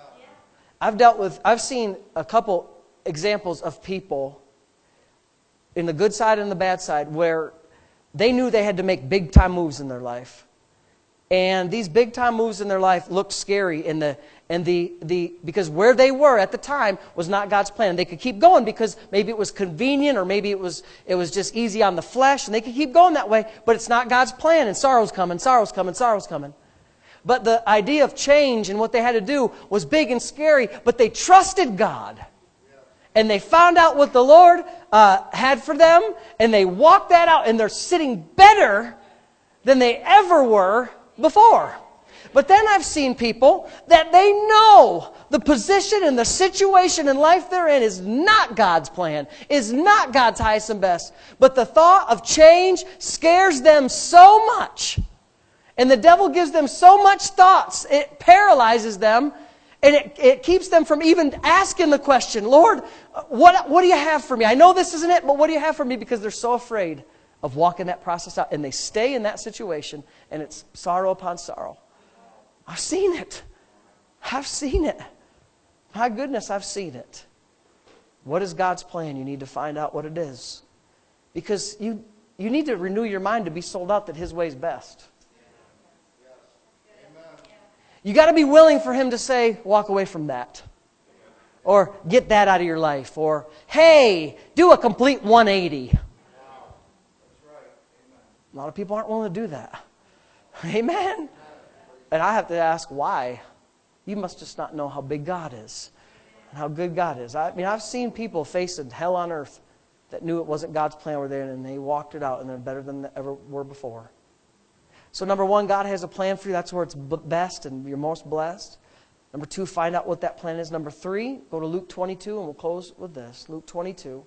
I've seen a couple examples of people in the good side and the bad side where they knew they had to make big time moves in their life. And these big time moves in their life looked scary because where they were at the time was not God's plan. They could keep going because maybe it was convenient or maybe it was just easy on the flesh, and they could keep going that way, but it's not God's plan, and sorrow's coming, sorrow's coming, sorrow's coming. But the idea of change and what they had to do was big and scary, but they trusted God. And they found out what the Lord had for them, and they walked that out, and they're sitting better than they ever were before. But then I've seen people that they know the position and the situation in life they're in is not God's plan, is not God's highest and best. But the thought of change scares them so much. And the devil gives them so much thoughts, it paralyzes them, and it keeps them from even asking the question, Lord, what do you have for me? I know this isn't it, but what do you have for me? Because they're so afraid of walking that process out. And they stay in that situation, and it's sorrow upon sorrow. I've seen it. I've seen it. My goodness, I've seen it. What is God's plan? You need to find out what it is. Because you need to renew your mind to be sold out that His way is best. You got to be willing for Him to say, walk away from that. Or get that out of your life. Or, hey, do a complete 180. A lot of people aren't willing to do that. Amen. And I have to ask, why? You must just not know how big God is and how good God is. I mean, I've seen people facing hell on earth that knew it wasn't God's plan were there, and they walked it out, and they're better than they ever were before. So number one, God has a plan for you. That's where it's best and you're most blessed. Number two, find out what that plan is. Number three, go to Luke 22, and we'll close with this. Luke 22.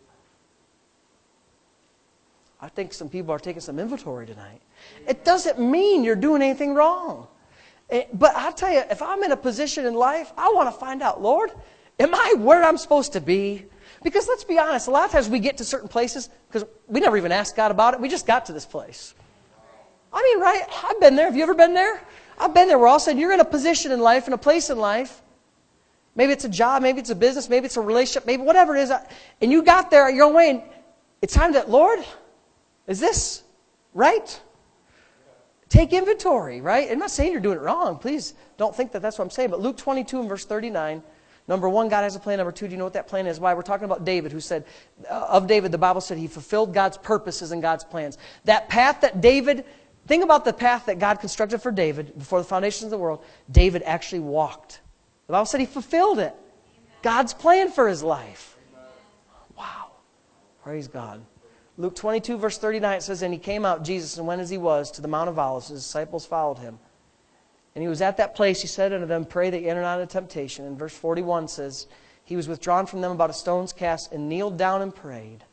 I think some people are taking some inventory tonight. It doesn't mean you're doing anything wrong. But I'll tell you, if I'm in a position in life, I want to find out, Lord, am I where I'm supposed to be? Because let's be honest, a lot of times we get to certain places because we never even asked God about it. We just got to this place. I mean, right? I've been there. Have you ever been there? I've been there where all of a sudden you're in a position in life, in a place in life. Maybe it's a job, maybe it's a business, maybe it's a relationship, maybe whatever it is. And you got there your own way, and it's time to, Lord, is this right? Take inventory, right? I'm not saying you're doing it wrong. Please don't think that that's what I'm saying. But Luke 22 and verse 39, number one, God has a plan. Number two, do you know what that plan is? Why? We're talking about David, who said, of David, the Bible said he fulfilled God's purposes and God's plans. That path that David, think about the path that God constructed for David before the foundations of the world. David actually walked. The Bible said he fulfilled it. God's plan for his life. Wow. Praise God. Luke 22, verse 39, it says, and he came out, Jesus, and went as he was to the Mount of Olives. His disciples followed him. And he was at that place. He said unto them, pray that ye enter not into temptation. And verse 41 says, he was withdrawn from them about a stone's cast and kneeled down and prayed.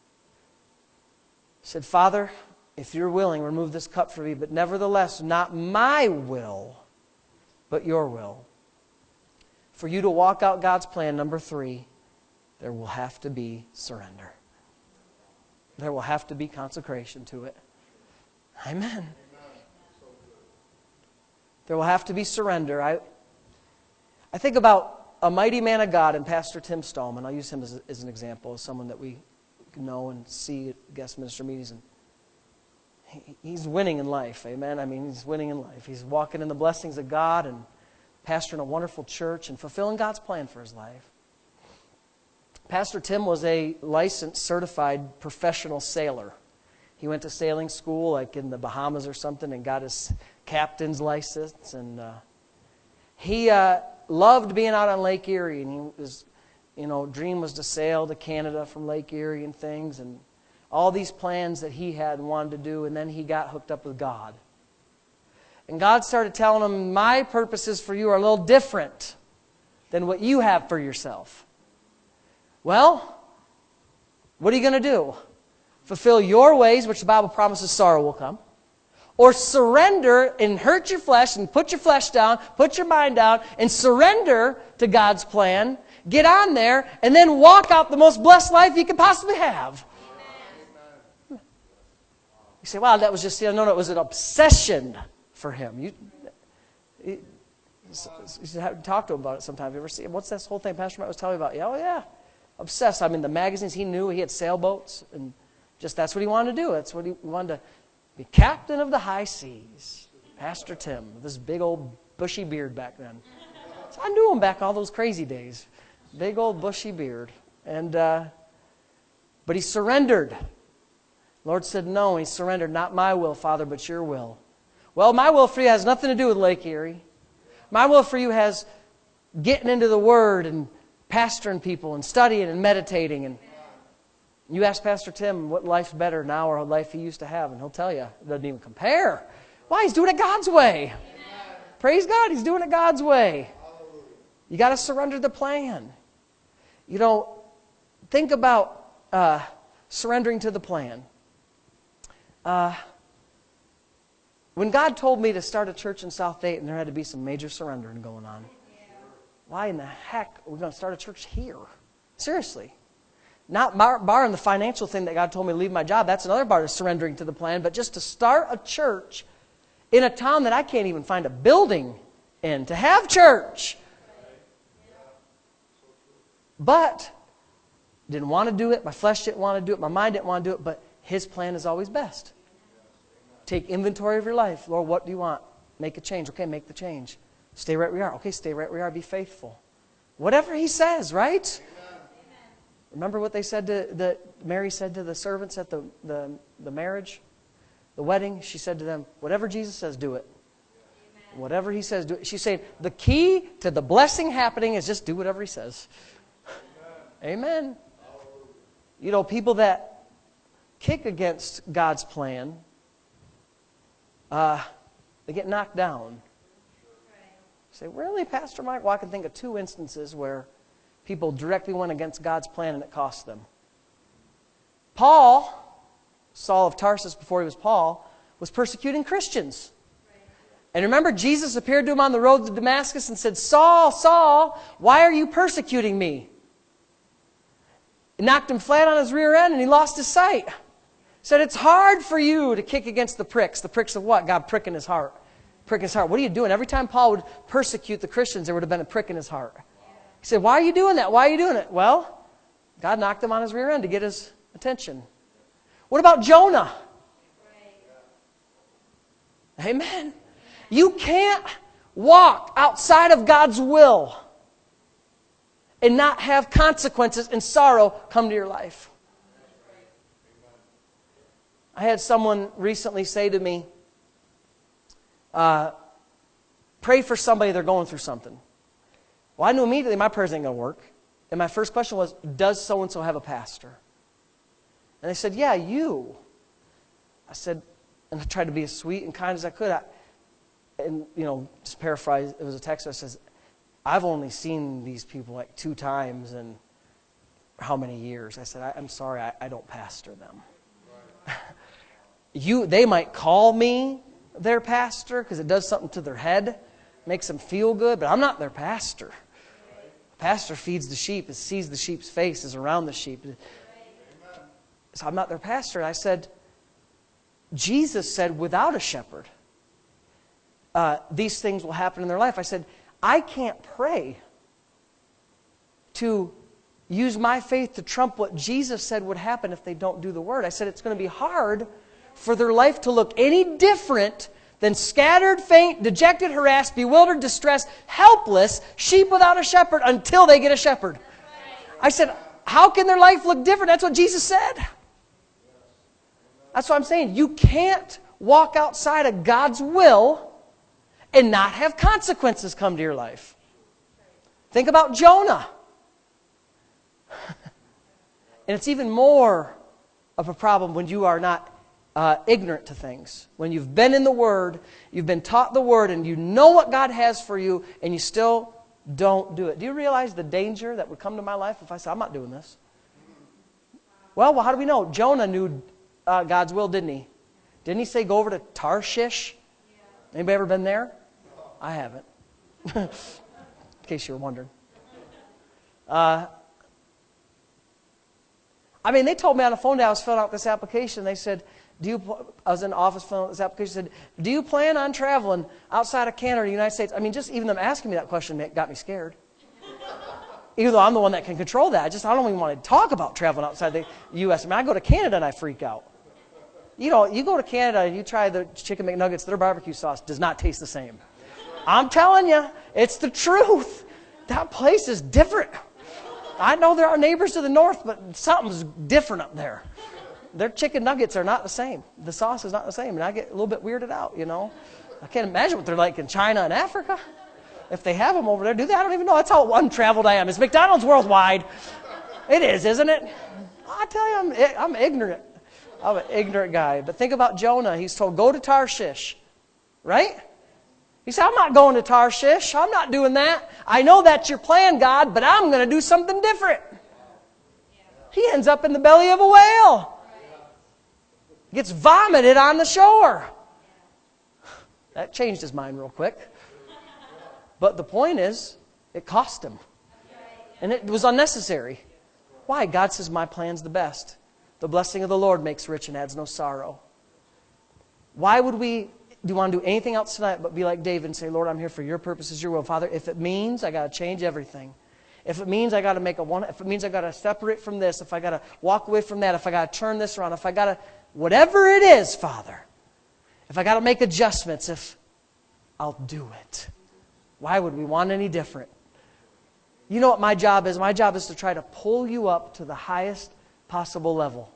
He said, Father, if you're willing, remove this cup from me. But nevertheless, not my will, but your will. For you to walk out God's plan, number three, there will have to be surrender. There will have to be consecration to it. Amen. There will have to be surrender. I think about a mighty man of God and Pastor Tim Stallman. I'll use him as an example, as someone that we know and see at guest minister meetings. And he's winning in life. Amen. I mean, he's winning in life. He's walking in the blessings of God and pastoring a wonderful church and fulfilling God's plan for his life. Pastor Tim was a licensed, certified professional sailor. He went to sailing school like in the Bahamas or something and got his captain's license. And he loved being out on Lake Erie. And he was, dream was to sail to Canada from Lake Erie and things. And all these plans that he had and wanted to do, and then he got hooked up with God. And God started telling him, my purposes for you are a little different than what you have for yourself. Well, what are you going to do? Fulfill your ways, which the Bible promises sorrow will come. Or surrender and hurt your flesh and put your flesh down, put your mind down, and surrender to God's plan. Get on there, and then walk out the most blessed life you could possibly have. Amen. You say, wow, that was just, no, it was an obsession for him. You have to talk to him about it sometimes. You ever see, what's this whole thing Pastor Matt was telling me about? Yeah, oh yeah, obsessed. I mean, the magazines, he knew he had sailboats, and just that's what he wanted to do. That's what he wanted to be, captain of the high seas. Pastor Tim, with this big old bushy beard back then. So I knew him back all those crazy days. Big old bushy beard. And but he surrendered. The Lord said no, and he surrendered. Not my will, Father, but your will. Well, my will for you has nothing to do with Lake Erie. My will for you has getting into the Word and pastoring people and studying and meditating. And you ask Pastor Tim what life's better now or what life he used to have, and he'll tell you it doesn't even compare. Why? He's doing it God's way. Amen. Praise God, he's doing it God's way. Hallelujah. You got to surrender the plan. You know, think about surrendering to the plan. When God told me to start a church in South Dayton, there had to be some major surrendering going on. Why in the heck are we going to start a church here? Seriously. Not barring the financial thing that God told me to leave my job. That's another part of surrendering to the plan. But just to start a church in a town that I can't even find a building in to have church. But didn't want to do it. My flesh didn't want to do it. My mind didn't want to do it. But His plan is always best. Take inventory of your life. Lord, what do you want? Make a change. Okay, make the change. Stay right where we are. Okay, stay right where we are. Be faithful. Whatever He says, right? Remember what they said Mary said to the servants at the marriage, the wedding? She said to them, whatever Jesus says, do it. Amen. Whatever He says, do it. She's saying, the key to the blessing happening is just do whatever He says. Amen. Amen. You know, people that kick against God's plan, they get knocked down. You say, really, Pastor Mike? Well, I can think of 2 instances where people directly went against God's plan and it cost them. Paul, Saul of Tarsus before he was Paul, was persecuting Christians. And remember, Jesus appeared to him on the road to Damascus and said, Saul, Saul, why are you persecuting me? It knocked him flat on his rear end and he lost his sight. He said, it's hard for you to kick against the pricks. The pricks of what? God pricking his heart. Pricking his heart. What are you doing? Every time Paul would persecute the Christians, there would have been a prick in his heart. He said, why are you doing that? Why are you doing it? Well, God knocked him on his rear end to get his attention. What about Jonah? Amen. You can't walk outside of God's will and not have consequences and sorrow come to your life. I had someone recently say to me, pray for somebody they're going through something. Well, I knew immediately my prayers ain't going to work. And my first question was, does so-and-so have a pastor? And they said, yeah, you. I said, and I tried to be as sweet and kind as I could. Just paraphrase, it was a text that says, I've only seen these people like 2 times in how many years? I said, I'm sorry, I don't pastor them. They might call me their pastor because it does something to their head, makes them feel good, but I'm not their pastor. The pastor feeds the sheep, sees the sheep's face, is around the sheep. So I'm not their pastor. I said, Jesus said, without a shepherd, these things will happen in their life. I said, I can't pray to use my faith to trump what Jesus said would happen if they don't do the word. I said, it's going to be hard for their life to look any different than scattered, faint, dejected, harassed, bewildered, distressed, helpless, sheep without a shepherd until they get a shepherd. I said, how can their life look different? That's what Jesus said. That's what I'm saying. You can't walk outside of God's will and not have consequences come to your life. Think about Jonah. And it's even more of a problem when you are not ignorant to things. When you've been in the Word, you've been taught the Word, and you know what God has for you, and you still don't do it. Do you realize the danger that would come to my life if I said, I'm not doing this? Well, how do we know? Jonah knew God's will, didn't he? Didn't he say go over to Tarshish? Anybody ever been there? I haven't. In case you were wondering. They told me on the phone that I was filling out this application. They said, I was in the office filling out this application. Said, do you plan on traveling outside of Canada or the United States? Just even them asking me that question got me scared. Even though I'm the one that can control that. I don't even want to talk about traveling outside the U.S. I go to Canada and I freak out. You go to Canada and you try the chicken McNuggets, their barbecue sauce does not taste the same. I'm telling you, it's the truth. That place is different. I know there are neighbors to the north, but something's different up there. Their chicken nuggets are not the same. The sauce is not the same, and I get a little bit weirded out, I can't imagine what they're like in China and Africa. If they have them over there, do they? I don't even know. That's how untraveled I am. Is McDonald's worldwide? It is, isn't it? I tell you, I'm ignorant. I'm an ignorant guy. But think about Jonah. He's told, go to Tarshish. Right? He said, I'm not going to Tarshish. I'm not doing that. I know that's your plan, God, but I'm going to do something different. He ends up in the belly of a whale. Gets vomited on the shore. That changed his mind real quick. But the point is, it cost him. And it was unnecessary. Why? God says, my plan's the best. The blessing of the Lord makes rich and adds no sorrow. Why would do you want to do anything else tonight but be like David and say, Lord, I'm here for your purposes, your will. Father, if it means I got to change everything. If it means I got to if it means I got to separate from this, if I got to walk away from that, if I got to turn this around, if I got to, whatever it is, Father, if I got to make adjustments, I'll do it. Why would we want any different? You know what my job is? My job is to try to pull you up to the highest possible level.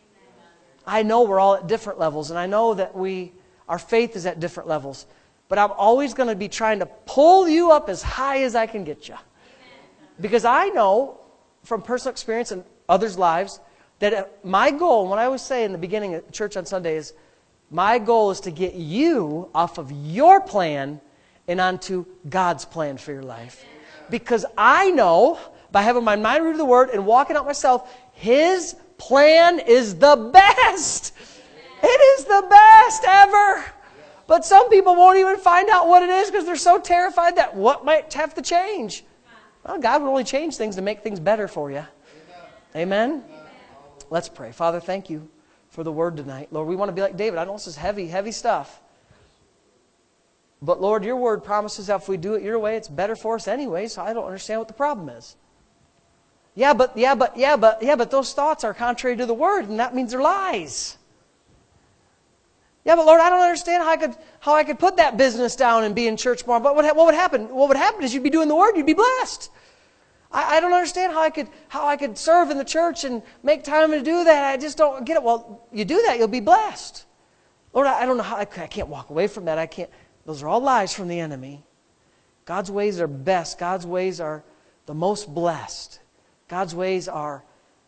I know we're all at different levels, and I know that our faith is at different levels. But I'm always going to be trying to pull you up as high as I can get you. Because I know from personal experience and others' lives that my goal, what I always say in the beginning of church on Sunday is, my goal is to get you off of your plan and onto God's plan for your life. Because I know, by having my mind rooted to the Word and walking out myself, His plan is the best. It is the best ever. But some people won't even find out what it is because they're so terrified that what might have to change. Well, God will only change things to make things better for you. Amen? Let's pray. Father, thank you for the Word tonight. Lord, we want to be like David. I know this is heavy, heavy stuff. But Lord, your Word promises that if we do it your way, it's better for us anyway, so I don't understand what the problem is. But those thoughts are contrary to the Word, and that means they're lies. Yeah, but Lord, I don't understand how I could put that business down and be in church more. But what would happen? What would happen is you'd be doing the Word, you'd be blessed. I don't understand how I could serve in the church and make time to do that. I just don't get it. Well, you do that, you'll be blessed. Lord, I don't know how I can't walk away from that. I can't. Those are all lies from the enemy. God's ways are best. God's ways are the most blessed. God's ways are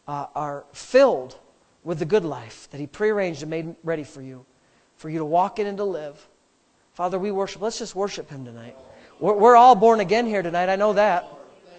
filled with the good life that He prearranged and made ready for you to walk in and to live. Father, we worship. Let's just worship Him tonight. We're all born again here tonight. I know that.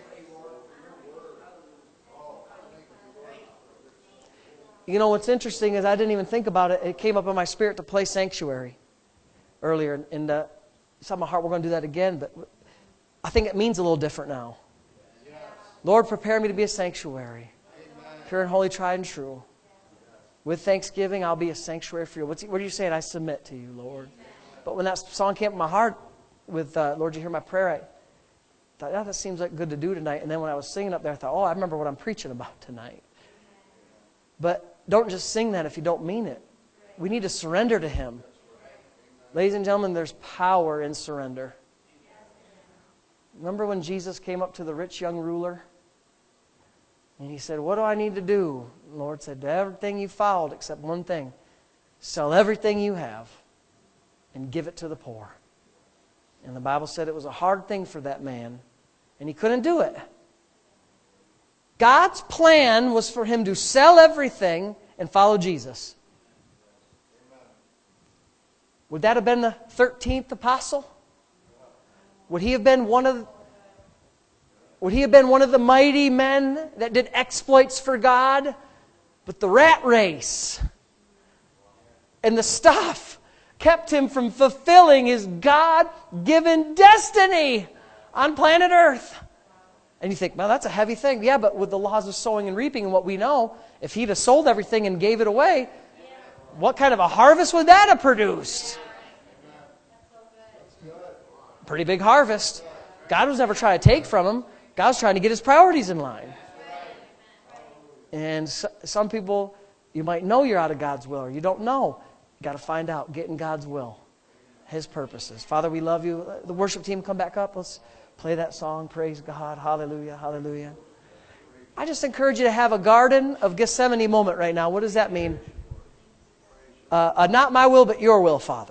You know, what's interesting is I didn't even think about it. It came up in my spirit to play Sanctuary earlier. And it's on my heart we're going to do that again. But I think it means a little different now. Lord, prepare me to be a sanctuary. Pure and holy, tried and true. With thanksgiving, I'll be a sanctuary for you. What are you saying? I submit to you, Lord. But when that song came up in my heart with, Lord, you hear my prayer, I thought, yeah, that seems like good to do tonight. And then when I was singing up there, I thought, I remember what I'm preaching about tonight. But don't just sing that if you don't mean it. We need to surrender to Him. Ladies and gentlemen, there's power in surrender. Remember when Jesus came up to the rich young ruler? And He said, what do I need to do? The Lord said, everything you followed except one thing. Sell everything you have and give it to the poor. And the Bible said it was a hard thing for that man. And he couldn't do it. God's plan was for him to sell everything and follow Jesus? Would that have been the 13th apostle? Would he have been one of the mighty men that did exploits for God? But the rat race and the stuff kept him from fulfilling his God-given destiny on planet Earth. And you think, well, that's a heavy thing. Yeah, but with the laws of sowing and reaping and what we know, if he'd have sold everything and gave it away, what kind of a harvest would that have produced? Pretty big harvest. God was never trying to take from him. God was trying to get his priorities in line. And some people, you might know you're out of God's will, or you don't know. You got to find out. Get in God's will, His purposes. Father, we love you. The worship team, come back up. Let's play that song. Praise God. Hallelujah. Hallelujah. I just encourage you to have a Garden of Gethsemane moment right now. What does that mean? Not my will, but your will, Father.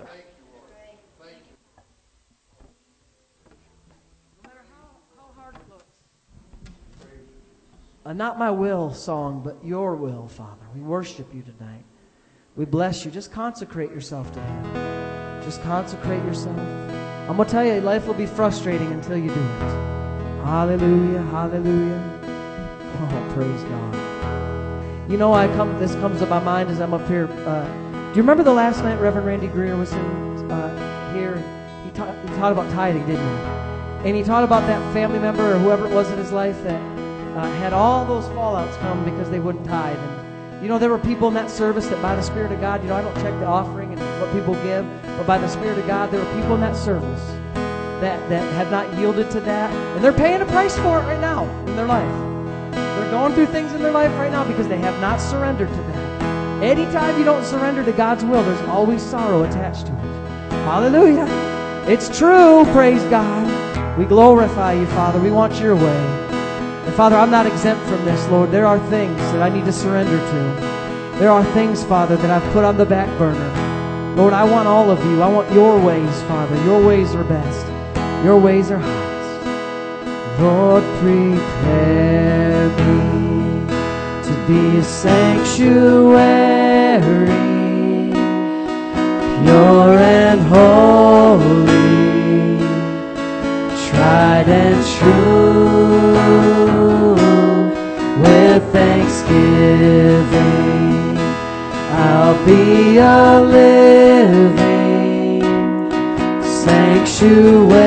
A not my will song, but your will, Father. We worship you tonight. We bless you. Just consecrate yourself to Him. Just consecrate yourself. I'm going to tell you, life will be frustrating until you do it. Hallelujah, hallelujah. Oh, praise God. You know, this comes to my mind as I'm up here. Do you remember the last night Reverend Randy Greer was here? He taught about tithing, didn't he? And he taught about that family member or whoever it was in his life that had all those fallouts come because they wouldn't tithe. And you know, there were people in that service that by the Spirit of God, you know, I don't check the offering and what people give, but by the Spirit of God, there were people in that service that had not yielded to that. And they're paying a price for it right now in their life. They're going through things in their life right now because they have not surrendered to that. Anytime you don't surrender to God's will, there's always sorrow attached to it. Hallelujah. It's true, praise God. We glorify you, Father. We want your way. And Father, I'm not exempt from this, Lord. There are things that I need to surrender to. There are things, Father, that I've put on the back burner. Lord, I want all of you. I want your ways, Father. Your ways are best. Your ways are highest. Lord, prepare me to be a sanctuary, pure and holy, tried and true, with thanksgiving. I'll be a living sanctuary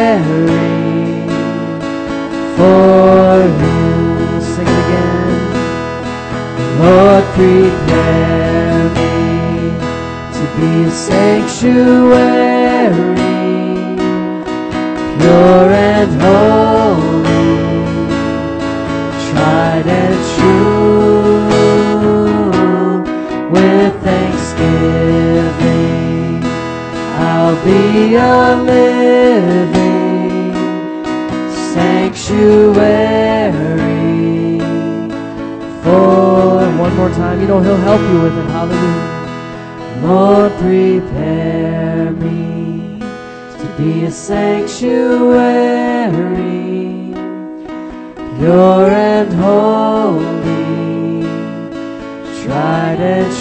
for you. Sing it again. Lord, prepare me to be a sanctuary, pure and holy, tried and true, with thanksgiving. I'll be a living sanctuary for. One more time, you know He'll help you with it. Hallelujah. Lord, prepare me to be a sanctuary, pure and holy, tried and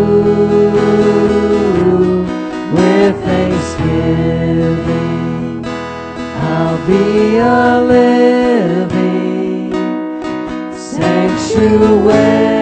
true, with thanksgiving. I'll be a living sanctuary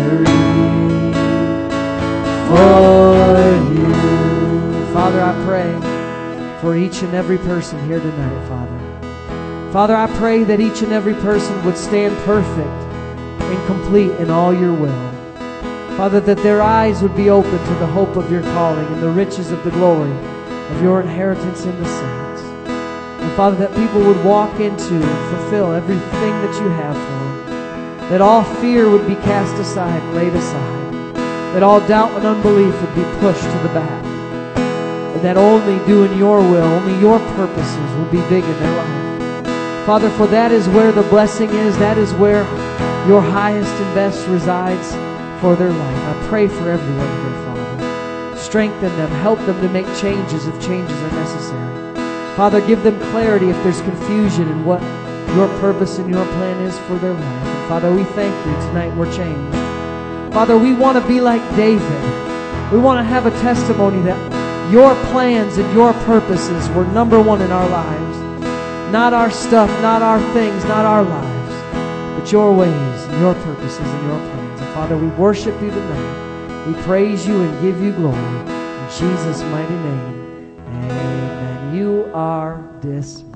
for you. Father, I pray for each and every person here tonight, Father. Father, I pray that each and every person would stand perfect and complete in all your will. Father, that their eyes would be open to the hope of your calling and the riches of the glory of your inheritance in the saints. And Father, that people would walk into and fulfill everything that you have for them. That all fear would be cast aside and laid aside. That all doubt and unbelief would be pushed to the back. And that only doing your will, only your purposes will be big in their life. Father, for that is where the blessing is. That is where your highest and best resides for their life. I pray for everyone here, Father. Strengthen them. Help them to make changes if changes are necessary. Father, give them clarity if there's confusion in what your purpose and your plan is for their life. And Father, we thank you tonight we're changed. Father, we want to be like David. We want to have a testimony that your plans and your purposes were number one in our lives. Not our stuff, not our things, not our lives, but your ways, your purposes, and your plans. And Father, we worship you tonight. We praise you and give you glory. In Jesus' mighty name, amen. You are dismissed.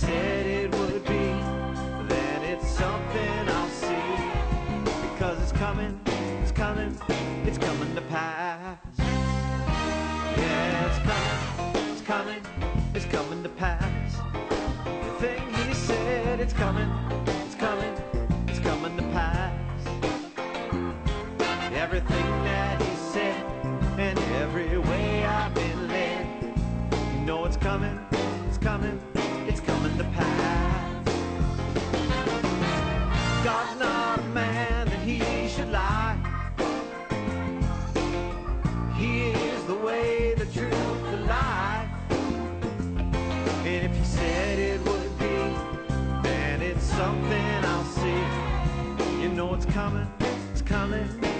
said it would be, then it's something I'll see. Because it's coming, it's coming, it's coming to pass. Yeah, it's coming, it's coming, it's coming to pass. The thing he said, it's coming, it's coming, it's coming to pass. Everything that he said, and every way I've been led, you know it's coming, it's coming, it's coming to pass. God's not a man that he should lie. He is the way, the truth, the life. And if he said it would be, then it's something I'll see. You know it's coming, it's coming.